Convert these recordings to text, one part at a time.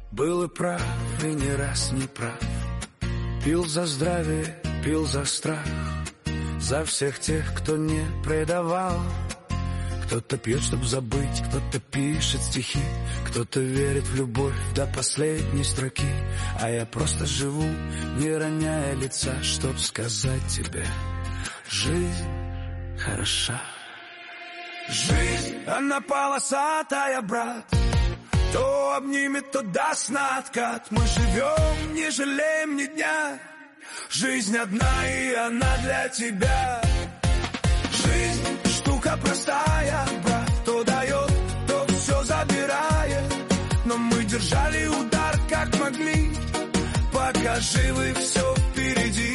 Был и прав, и не раз не прав. Пил за здравие, пил за страх, за всех тех, кто не предавал. Кто-то пьет, чтоб забыть, кто-то пишет стихи, кто-то верит в любовь до последней строки. А я просто живу, не роняя лица, чтоб сказать тебе: жизнь хороша. Жизнь, она полосатая, брат. То обнимет, то даст на откат. Мы живем, не жалеем ни дня. Жизнь одна, и она для тебя. Жизнь штука простая, брат. То дает, то все забирает. Но мы держали удар, как могли, пока живы, все впереди.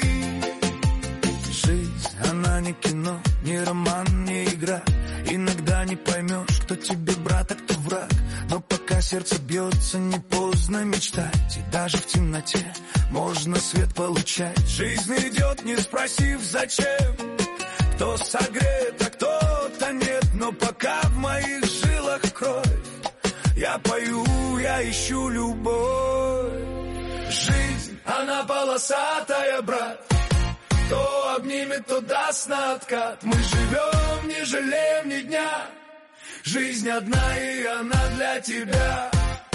Жизнь, она не кино, не роман, не игра. Иногда не поймешь, кто тебе брат, а кто враг. Но пока сердце бьется, не поздно мечтать. И даже в темноте можно свет получать. Жизнь идет, не спросив зачем. Кто согрет, а кто-то нет. Но пока в моих жилах кровь, я пою, я ищу любовь. Жизнь, она полосатая, брат. То обнимет, то даст на откат. Мы живем, не жалеем ни дня. Жизнь одна, и она для тебя.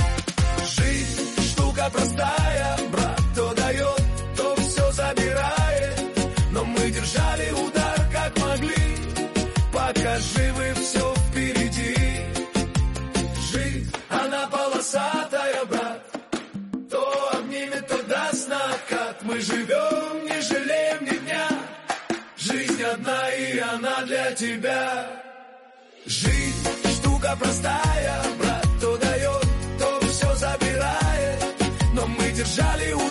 Жизнь штука простая, брат. То дает, то все забирает. Но мы держали удар, как могли, пока живы, все впереди. Жизнь, она полосатая, брат. То обнимет, то даст на откат. Мы живем, не жалеем ни дня. Жизнь одна, и она для тебя. Жизнь штука простая, брат. То дает, то все забирает. Но мы держали